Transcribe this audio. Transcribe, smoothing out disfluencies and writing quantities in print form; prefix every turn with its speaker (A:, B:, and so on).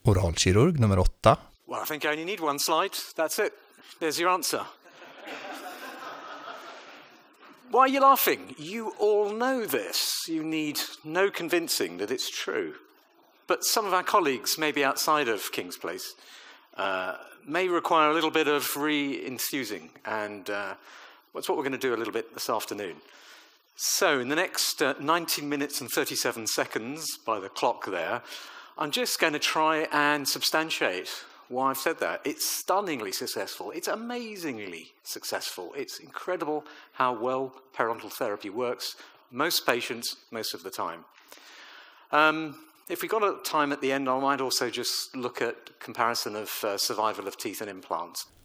A: Oralkirurg nummer 8.
B: Well, I think I only need one slide. That's it. There's your answer. Why are you laughing? You all know this. You need no convincing that it's true. But some of our colleagues, maybe outside of King's Place, may require a little bit of re-enthusing. And that's what we're going to do a little bit this afternoon. So in the next 19 minutes and 37 seconds, by the clock there, I'm just going to try and substantiate why I've said that. It's stunningly successful. It's amazingly successful. It's incredible how well periodontal therapy works. Most patients, most of the time. If we've got a time at the end, I might also just look at comparison of survival of teeth and implants.